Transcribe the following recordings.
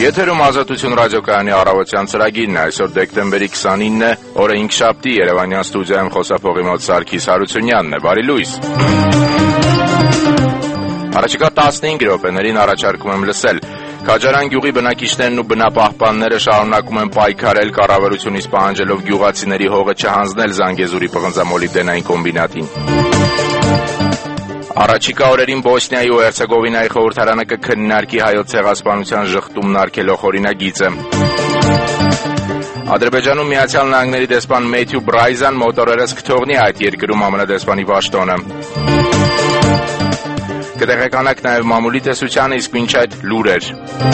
Եթերում Ազատություն ռադիոկայանի առավոտյան ծրագիրն է, այսօր դեկտեմբերի 29-ն է, օրը 5-շաբթի, Երևանյան ստուդիայում խոսափողի մոտ Սարգիս Հարությունյանն է, բարի լույս։ Առաջիկա 15 րոպեներին առաջարկում եմ լսել. Քաջարան գյուղի բնակիչներն ու բնապահպանները շարունակում են պայքարել կառավարությունից պահանջելով գյուղացիների հողը չհանձնել Զանգեզուրի պղնձամոլիբդենային կոմբինատին։ Առաջիկա օրերին Բոսնիայի ու Հերցեգովինայի խորհրդարանը կքննարկի հայոց ցեղասպանության ժխտումն արգելող օրինագիծը։ Ադրբեջանում Միացյալ Նահանգների դեսպան Մեթյու Բրայզան մոտորերս կթողնի այդ երկրում ԱՄՆ դեսպանի պաշտոնը։ Կտեղեկանաք նաև մամուլի տեսությանը, իսկ մինչ այդ լուրեր։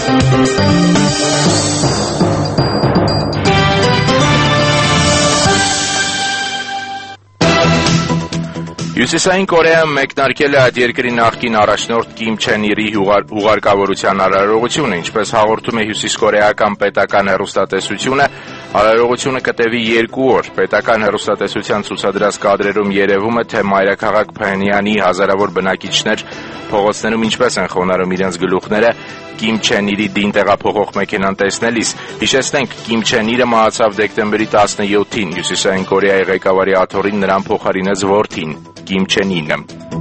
Հյուսիսային Կորեայում մեկնարկել է այդ երկրի նախկին առաջնորդ Կիմ Չեն Իրի ուղարկավորության արարողությունը, ինչպես հաղորդում է հյուսիսկորեական պետական հեռուստատեսությունը, արարողությունը կտևի 2 օր։ Պետական հեռուստատեսության ցուցադրած կադրերում երևում է, թե մայրաքաղաք Փհենյանի հազարավոր բնակիչներ փողոցներում ինչպես են խոնարհում իրենց գլուխները Կիմ Չեն Իրի դին տեղափոխող մեքենան տեսնելիս։ Հիշեցնենք, Կիմ Չեն Իրը մահացավ դեկտեմբերի 17-ին, Հյուսիսային Կորեայի ղեկավարի աթոռին նրան փոխարինեց որդին Կիմ Չեն Ինը։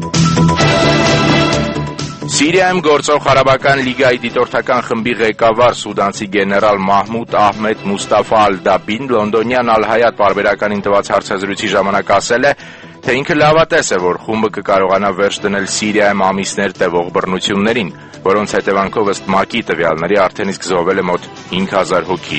Սիրիայում գործող Ղարաբաղյան լիգայի դիտորդական խմբի ղեկավար սուդանցի գեներալ Մահմուդ Ահմեդ Մուստաֆա Ալ-Դաբին Լոնդոնյան Ալ-Հայատ պարբերականին տված հարցազրույցի ժամանակ ասել է, թե ինքը լավատես է, որ խումբը կկարողանա վերջ դնել Սիրիայում ամիսներ տևող բռնություններին, որոնց հետևանքով ըստ ՄԱԿ-ի տվյալների արդեն իսկ զոհվել է մոտ 5000 հոգի։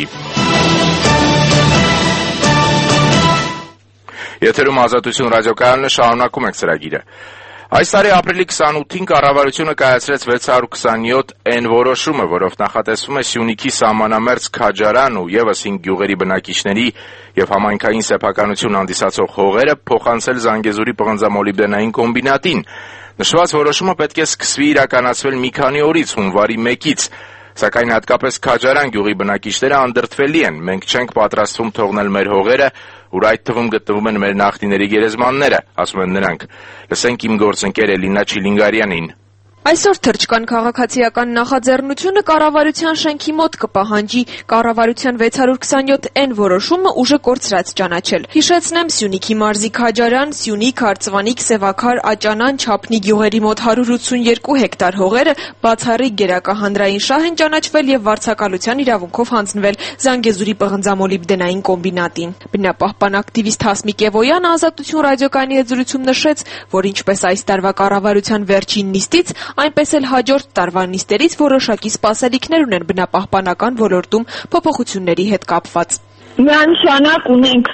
Եթերում Ազատություն ռադիոկայանն է, շարունակում ենք ծրագիրը։ Այս տարի ապրիլի 28-ին կառավարությունը կայացրեց 627N որոշումը, որով նախատեսվում է Սյունիքի սահմանամերձ Քաջարան ու ևս 5 գյուղերի բնակիչների եւ համայնքային սեփականություն հանդիսացող հողերը փոխանցել Զանգեզուրի պղնձամոլիբդենային կոմբինատին։ Նշված որոշումը պետք է սկսվի իրականացվել մի քանի օրից, հունվարի 1-ից, սակայն հատկապես Քաջարան գյուղի բնակիչները անդրդվելի են։ Մենք չենք պատրաստվում թողնել մեր հողերը, ուր այդ թվում գտնվում են մեր նախնիների գերեզմանները, ասում են նրանք։ Լսենք իմ գործընկեր Էլինա Չիլինգարյանին։ Այսօր թրջկան քաղաքացիական նախաձեռնությունը կառավարության շենքի մոտ կպահանջի կառավարության 627N որոշումը ուժը կորցրած ճանաչել։ Հիշեցնեմ, Սյունիքի մարզի Քաջարան, Սյունիք, Արծվանիկ, Սևաքար, Աճանան, Չափնի գյուղերի մոտ 182 հեկտար հողերը բացառիկ գերակահանրային շահ են ճանաչվել եւ վարձակալության իրավունքով հանձնվել Զանգեզուրի պղնձամոլիբդենային կոմբինատին։ Բնապահպան ակտիվիստ Հասմիկ Եվոյանը Ազատություն ռադիոկայանի հետ զրույցում նշեց, որ ինչպես այս տարվա կառավարության վերջին նիստից, այնպես էլ հաջորդ տարվա նիստերից որոշակի սպասելիքներ ունեն բնապահպանական ոլորտում փոփոխությունների հետ կապված։ Միանշանակ ունենք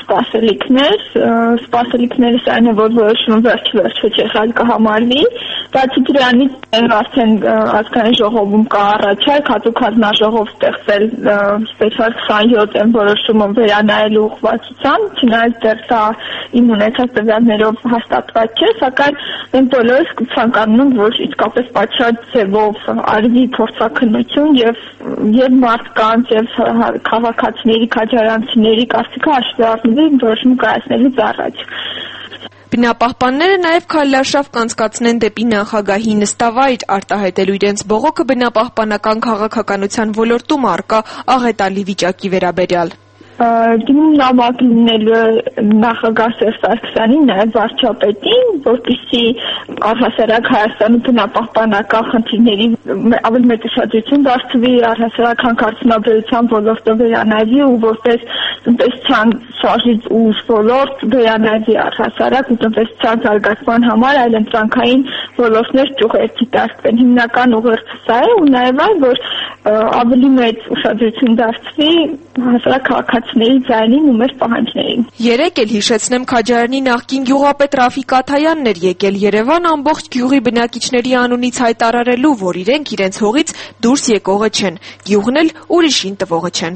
սպասելիքներս այն է, որ որոշումը վերջ-վերջը չեղալ կհամարվի, բացի դրանից արդեն ազգային ժողովում կա առաջարկ, հատուկ հանձնաժողով ստեղծել սպեցիալ 27 որոշումը վերանայելու ուղղվածությամբ, չնայած դեռ սա իմ ունեցած տվյալներով հաստատված չէ, սակայն մենք բոլորս կցանկանում ենք, որ իսկապես պատշաճ ձևով արվի փորձաքննություն եւ մարդկանց եւ քաղաքացիների քաջարանցիների կարծիքը հաշվի առնվի որոշում կայացնելուց առաջ։ Բնապահպանները նաև քայլարշավ կանցկացնեն դեպի նախագահի նստավայր, արտահայտելու իրենց բողոքը բնապահպանական քաղաքականության ոլորտում առկա աղետալի վիճակի վերաբերյալ։ Նամակ լինելու նախագահ Սերժ Սարգսյանին, նաև վարչապետին, որպեսզի առհասարակ Հայաստանի բնապահպանական խնդիրների ավելի մեծ ուշադրություն դարձվի, առհասարակ հանքարդյունաբերության ոլորտը վերանայվի ու որպես տնտեսության շարժիչ ուժ ոլորտ վերանայվի առհասարակ ու տնտեսության զարգացման համար այլընտրանքային ոլորտներ ճյուղերցի դարձվեն։ Հիմնական ուղերձը սա է ու նաև այն, որ ավելի մեծ ուշադրություն դարձվի հասարակ քաղաքացիների ձայնին ու մեր պահանջներին։ Երեկ էլ հիշեցնեմ Քաջարանի նախկին գյուղապետ Ռաֆիկ Աթայանն էր եկել Երևան ամբողջ գյուղի բնակիչների անունից հայտարարելու, որ իրենք իրենց հողից դուրս եկողը չեն, գյուղն էլ ուրիշին տվողը չեն։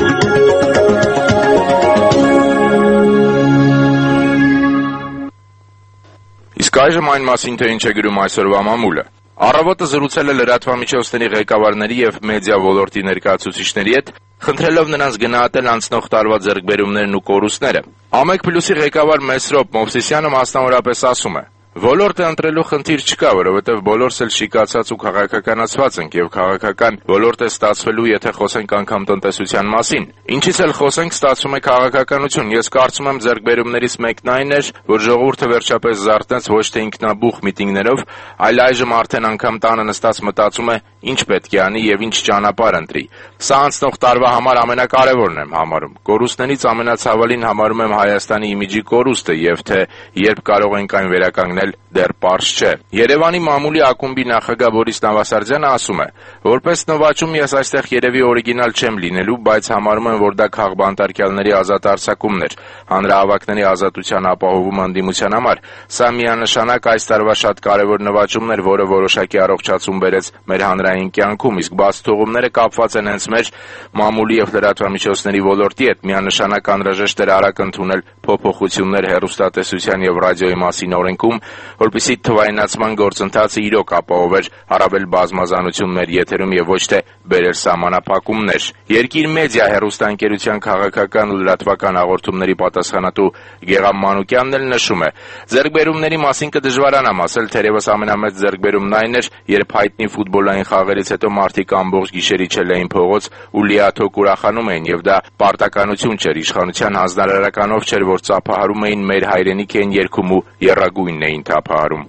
Իսկ այժմ այն մասին, թե ինչ է գրում այսօրվա մամուլը։ Առավոտը զրուցել է լրատվամիջոցների ղեկավարների եւ մեդիա ոլորտի ներկայացուցիչների հետ, խնդրելով նրանց գնահատել անցնող տարվա ձեռքբերումներն ու կորուստները։ Ամեկ Պլյուսի ղեկավար Մեսրոպ Մովսիսյանը մասնավորապես ասում է. Ոլորտը ընտրելու խնդիր չկա, որովհետև բոլորս էլ շիկացած ու քաղաքականացված ենք եւ քաղաքական ոլորտ է ստացվելու, եթե խոսենք անգամ տնտեսության մասին։ Ինչից էլ խոսենք, ստացվում է քաղաքականություն։ Ես կարծում եմ ձեռքբերումներից մեկն այն էր, որ ժողովուրդը վերջապես զարթնեց ոչ թե ինքնաբուխ միտինգներով, այլ այժմ արդեն անգամ տանը նստած մտածում է ինչ պետք է անի եւ ինչ ճանապարհ ընտրի։ Սա անցնող տարվա համար ամենակարևորն եմ համարում։ Կորուստներից ամենացավալին համարում եմ Հայաստանի իմիջի կորուստը եւ թե երբ կարող ենք այն վերականգնել դեռ պարզ չէ։ Երևանի մամուլի ակումբի նախագահ Բորիս Նավասարդյանը ասում է. որպես նվաճում ես այստեղ երևի օրիգինալ չեմ լինելու, բայց համարում եմ, որ դա քաղբանտարկյալների ազատ արձակումն էր, հանրահավաքների ազատության ապահովումը ընդդիմության համար։ Սա միանշանակ այս տարվա շատ կարևոր նվաճումն էր, որը որոշակի առողջացում բերեց մեր հանրային կյանքում, իսկ բաց թողումները կապված են հենց մեր մամուլի եւ լրատվամիջոցների ոլորտի հետ։ Միանշանակ անհրաժեշտ էր արագ ընդունել փոփոխություններ հեռուստատեսության եւ ռադիոյի մասին օրենքում, որպեսզի թվայնացման գործընթացը իրոք ապահովեր առավել բազմազանություն մեր եթերում եւ ոչ թե բերեր սահմանափակումներ։ Երկիր մեդիա հեռուստաընկերության քաղաքական ու լրատվական հաղորդումների պատասխանատու Գեգամ Մանուկյանն էլ նշում է. ձեռքբերումների մասին կդժվարանամ ասել, թերևս ամենամեծ ձեռքբերումն այն էր, երբ հայտնի ֆուտբոլային խաղերից հետո մարդիկ ամբողջ գիշեր իջել էին փողոց ու լիաթոք ուրախանում էին, եւ դա պարտականություն չէր, իշխանության հանձնարարականով չէր, որ ծափահարում էին մեր հայրենիք էին երգում ու եռագույնն էին թափահարում։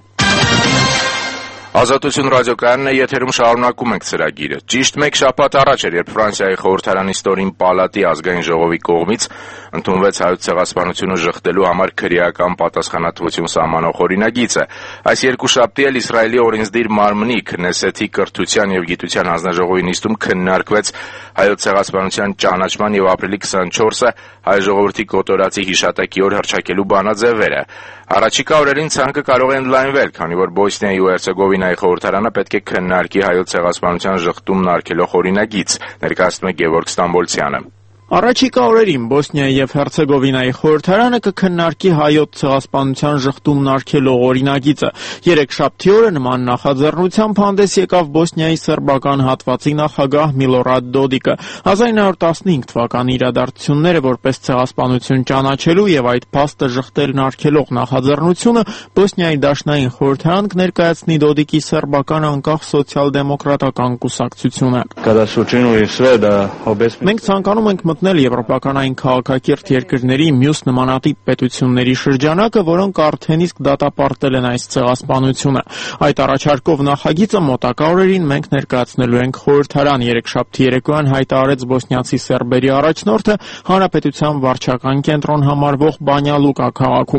Ազատություն ռադիոկայանն է, եթերում շարունակում ենք ծրագիրը։ Ճիշտ մեկ շաբաթ առաջ էր, երբ Ֆրանսիայի խորհրդարանի ստորին պալատի ազգային ժողովի կողմից ընդունվեց հայոց ցեղասպանությունը ժխտելու համար քրեական պատասխանատվություն սահմանող օրինագիծը։ Այս երկուշաբթի էլ Իսրայելի օրենսդիր մարմնի Քնեսեթի կրթության եւ գիտության հանձնաժողովի նիստում քննարկվեց հայոց ցեղասպանության ճանաչման եւ ապրիլի 24-ը հայ ժողովրդի կոտորածի հիշատակի օր հռչակելու բանաձևերը։ Առաջիկա օրերին ցանկը կարող է ընդլայնվել, քանի որ Բոսնիայի ու Հերցեգովինայի խորհրդարանը պետք է քննարկի հայոց ցեղասպանության ժխտումն արգելող օրինագիծ, ներկայացնում է Գևորգ Ստամբոլցյանը։ Առաջիկա օրերին Բոսնիայի եւ Հերցեգովինայի խորհրդարանը կքննարկի հայոց ցեղասպանության ժխտումն արգելող օրինագիծը։ Երեքշաբթի օրը նման նախաձեռնությամբ հանդես եկավ Բոսնիայի սերբական հատվածի նախագահ Միլորադ Դոդիկը։ 1915 թվականի իրադարձությունները որպես ցեղասպանություն ճանաչելու եւ այդ փաստը ժխտելն արգելող նախաձեռնությունը Բոսնիայի դաշնային խորհրդարան կներկայացնի Դոդիկի սերբական անկախ սոցիալ-դեմոկրատական կուսակցությունը։ Մենք ցանկանում ենք մտնել եվրոպականային քաղաքակիրթ երկրների մյուս նմանատիպ պետությունների շրջանակը, որոնք արդեն իսկ դատապարտել են այս ցեղասպանությունը։ Այդ առաջարկով նախագիծը մոտակա օրերին մենք ներկայացնելու ենք խորհրդարան, երեքշաբթի երեկոյան հայտարարեց բոսնիացի սերբերի առաջնորդը հանրապետության վարչական կենտրոն համարվող Բանյա Լուկա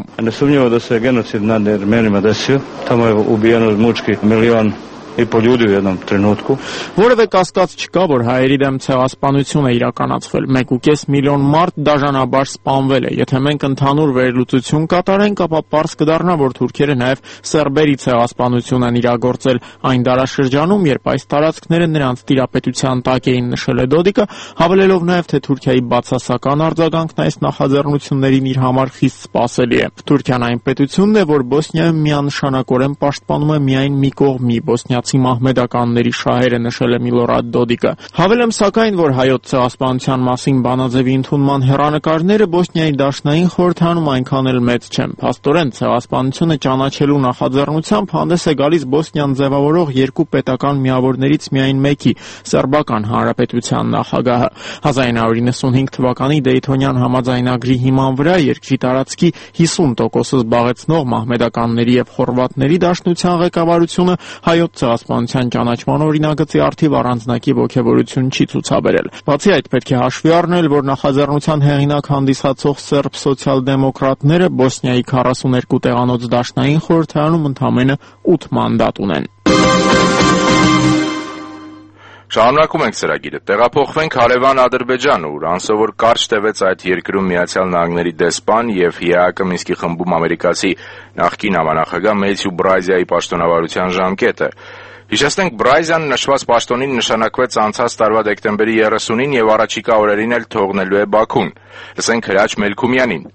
քաղաքում։ Որևէ կասկած չկա, որ հայերի դեմ ցեղասպանություն է իրականացվել։ 1.5 միլիոն մարդ դաժանաբար սպանվել է։ Եթե մենք ընդհանուր վերլուծություն կատարենք, ապա պարզ կդառնա, որ թուրքերը նաև սերբերի ցեղասպանություն են իրագործել այն դարաշրջանում, երբ այս տարածքները նրանց տիրապետության տակ էին, նշել է Դոդիկը, հավելելով նաև, թե Թուրքիայի բացասական արձագանքն այս նախաձեռնություններին իր համար խիստ սպասելի է։ Թուրքիան այն պետությունն է, որ Բոսնիայում միանշանակորեն պաշտպանում է միայն մի կողմի՝ բոսնիացի մահմեդականների շահերը, նշել է Միլորադ Դոդիկը։ Հավելեմ սակայն, որ հայոց ցեղասպանության մասին բանաձևի ընդունման հեռանկարները Բոսնիայի դաշնային խորհրդարանում այնքան էլ մեծ չեն։ Փաստորեն ցեղասպանությունը ճանաչելու նախաձեռնությամբ հանդես է գալիս Բոսնիան ձևավորող երկու պետական միավորներից միայն մեկի՝ Սերբական Հանրապետության նախագահը։ 1995 թվականի Դեյթոնյան համաձայնագրի հիման վրա երկրի տարածքի 50%-ը զբաղեցնող մահմեդականների եւ խորվաթների դաշնության ղեկավարությունը հայոց ցեղասպանության ճանաչման օրինագծի առթիվ առանձնակի ոգևորություն չի ցուցաբերել։ Բացի այդ, պետք է հաշվի առնել, որ նախաձեռնության հեղինակ հանդիսացող սերբ սոցիալ-դեմոկրատները Բոսնիայի 42 տեղանոց դաշնային խորհրդարանում ընդամենը 8 մանդատ ունեն։ Շարունակում ենք ծրագիրը։ Տեղափոխվենք հարևան Ադրբեջան, ուր անսովոր կարճ տևեց այդ երկրում Միացյալ Նահանգների դեսպան եւ ՀԱԿ Մինսկի խմբում ամերիկացի նախկին համանախագահ Մեթյու Բրայզիայի պաշտոնավարության ժամկետը։ Հիշեցնենք, Բրայզյան նշված պաշտոնին նշանակվեց անցած տարվա դեկտեմբերի 30-ին եւ առաջիկա օրերին էլ թողնելու է Բաքուն։ Լսենք Հրաչ Մելքումյանին։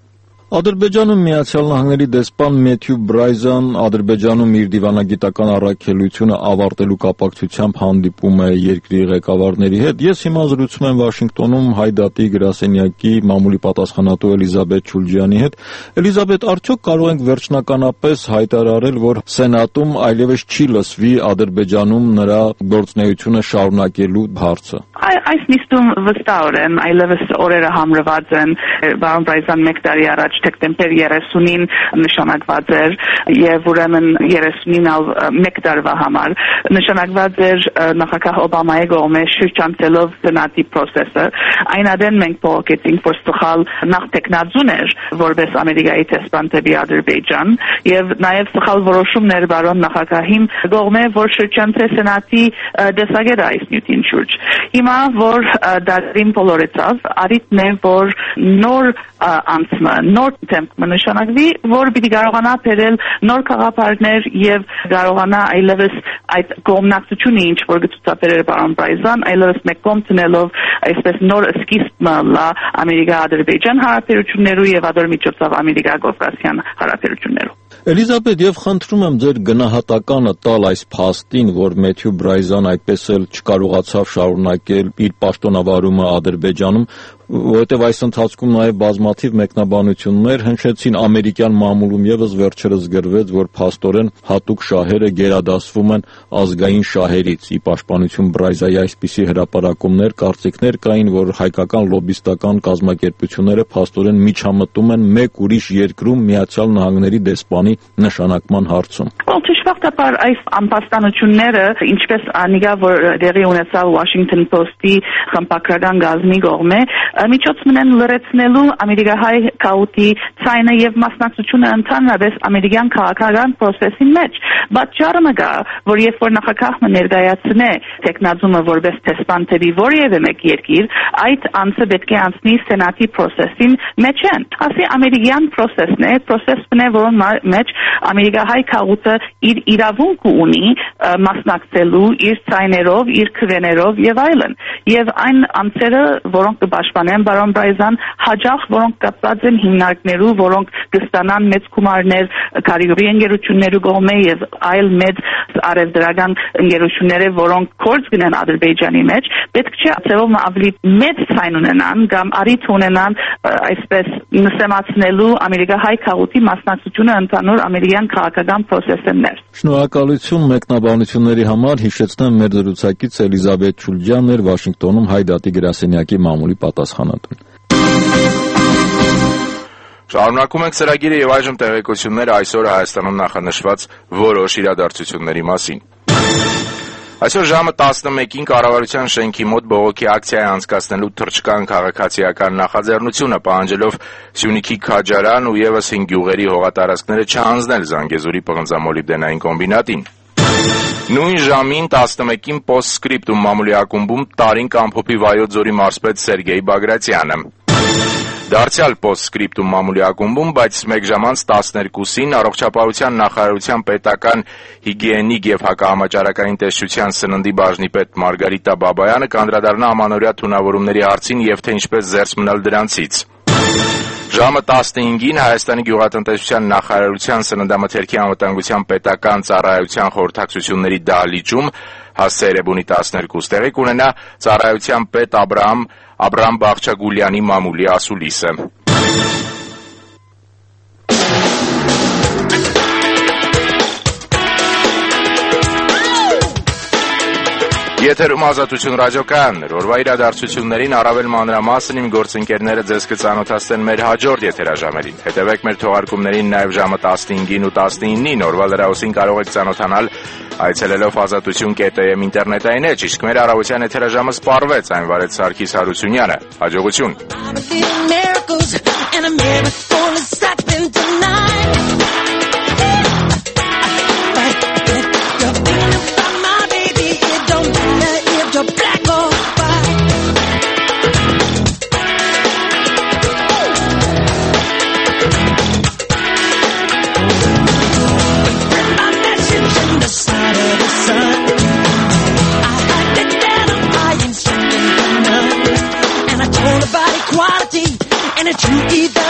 Ադրբեջանում Միացյալ Նահանգների դեսպան Մեթյու Բրայզան Ադրբեջանում իր դիվանագիտական առաքելությունը ավարտելու կապակցությամբ հանդիպում է երկրի ղեկավարների հետ։ Ես հիմա զրուցում եմ Վաշինգտոնում Հայդատի գրասենյակի մամուլի պատասխանատու Էլիզաբեթ Չուլջյանի հետ։ Էլիզաբեթ, արդյոք կարող ենք վերջնականապես հայտարարել, որ Սենատում այլևս չի լսվի Ադրբեջանում նրա գործունեությունը շարունակելու հարցը։ Այս նիստում վստահորեն այլևս օրերը համրված են, պարոն Բրայզան մեկ տարի առաջ դեկտեմբեր 30-ին նշանակված էր եւ ուրեմն 30-ին ալ մեկ տարվա համար նշանակված էր նախագահ Օբամայի կողմից շրջանցելով սենատի process-ը։ Այն adեն մենք փոխեցինք, որ սխալ նախ տեխնազուն էր որպես Ամերիկայի դեսպան դեպի Ադրբեջան եւ նաեւ սխալ որոշումներ բարոն նախագահին կողմէ, որ շրջանցե սենատի դեսագետ այս նյութին շուրջ։ Հիմա որ դարին բոլորեցավ, արիթն է, որ նոր անցմը, նոր տեմպը նշանակվի, որ պիտի կարողանա բերել նոր քաղաքապարներ եւ կարողանա այլևս այդ կողմնակցությունը, ինչ որ գծուցաբերել պարոն Բրայզան, այլևս մեկ կողմ դնելով այսպես նոր սկիզբ լա Ամերիկա-Ադրբեջան հարաբերություններու եւ ադրմիջոցով Ամերիկա-Կովկասյան հարաբերություններու։ Էլիզաբեթ, եւ խնդրում եմ ձեր գնահատականը տալ այս փաստին, որ Մեթյու Բրայզան այդպես էլ չկարողացավ շարունակել իր պաշտոնավարումը Ադրբեջանում, որովհետև այս ընթացքում նաև բազմաթիվ մեկնաբանություններ հնչեցին ամերիկյան մամուլում եւս վերջերս գրվեց, որ փաստորեն հատուկ շահերը գերադասվում են ազգային շահերից։ Ի պաշտպանություն Բրայզայի այսպիսի հրապարակումներ, կարծիքներ կային, որ հայկական լոբիստական կազմակերպությունները փաստորեն միջամտում են մեկ ուրիշ երկրում Միացյալ Նահանգների դեսպանի նշանակման հարցում։ Դժբախտաբար այս անպաստանությունները, ինչպես անիգա որ դեղի ունեցավ Washington Post-ի խմբագրական գազնի կողմէ, միջոց մնան լրացնելու ամերիկահայ քաուտի ցայնը եւ մասնակցությունը ընդհանրապես ամերիկյան քաղաքական process-ի մեջ։ Պատճառը մգա, որ երբ որ նախագահը ներկայացնե տեխնազումը որպես դեսպան դեպի որևէ մեկ երկիր, այդ անձը պետք է անցնի սենատի process-ին մեջ են։ Ասի ամերիկյան process-ն է, process-ն է, որոնց մեջ ամերիկահայ քաուտը իր իրավունք ունի մասնակցելու իր ցայներով, իր քվեներով եւ այլն։ Եվ այն անձերը, որոնք կպաշտպանեն պարոն Բրայզան, հաջող որոնք կապված են հիմնարկներու, որոնք կստանան մեծ գումարներ կարիերի ընկերություններու կողմէ եւ այլ մեծ արևդրական ընկերությունները, որոնք կորց գնան Ադրբեջանի մեջ, պետք չէ ծեվում ավելի մեծ ցայն ունենան կամ արիթ ունենան այսպես նսեմացնելու ամերիկահայ քաղուտի մասնակցությունը ընդհանուր ամերիկյան քաղաքական process-ներ։ Շնորհակալություն մեկնաբանությունների համար, հիշեցնեմ մեր զրուցակից Էլիզաբեթ Չուլջյանն էր, Վաշինգտոնում Հայդատի գրասենյակի մամուլի պատասխանատուն։ Շարունակում ենք ծրագիրը եւ այժմ տեղեկություններ այսօր Հայաստանում նախանշված որոշ իրադարձությունների մասին։ Այսօր ժամը 11-ին կառավարության շենքի մոտ բողոքի ակցիա է անցկացնելու թռչկան քաղաքացիական նախաձեռնությունը, պահանջելով Սյունիքի Քաջարան ու եւս 5 գյուղերի հողատարածքները չհանձնել Զանգեզուրի պղնձամոլիբդենային կոմբինատին։ Նույն ժամին 11-ին Post-Scriptum մամուլի ակումբում տարին ամփոփի Վայոց ձորի մարզպետ Սերգեյ Բագրատյանը։ Դարձյալ Post-Scriptum մամուլի ակումբում, բայց մեկ ժամ անց 12-ին առողջապահության նախարարության պետական հիգիենիկ եւ հակահամաճարակային տեսչության սննդի բաժնի պետ Մարգարիտա Բաբայանը կանդրադառնա ամանորյա թունավորումների հարցին եւ թե ինչպես զերծ մնալ դրանցից։ Ժամը 15-ին Հայաստանի գյուղատնտեսության նախարարության սննդամթերքի անվտանգության պետական ծառայության խորհրդակցությունների դահլիճում հասցե Էրեբունի 12 տեղի կունենա ծառայության պետ Աբրահամ Բաղչագուլյանի մամուլի ասուլիսը։ Եթերում Ազատություն ռադիոկայանն էր։ Օրվա իրադարձություններին առավել մանրամասն իմ գործընկերները ձեզ կծանոթացնեն մեր հաջորդ եթերաժամերին։ Հետևեք մեր թողարկումներին նաև ժամը 15-ին ու 19-ին։ Օրվա լրահոսին կարող եք ծանոթանալ այցելելով azatutun.am ինտերնետային էջ, իսկ մեր առավոտյան եթերաժամը սպառվեց, այն վարեց Սարգիս Հարությունյանը։ Հաջողություն։ And you either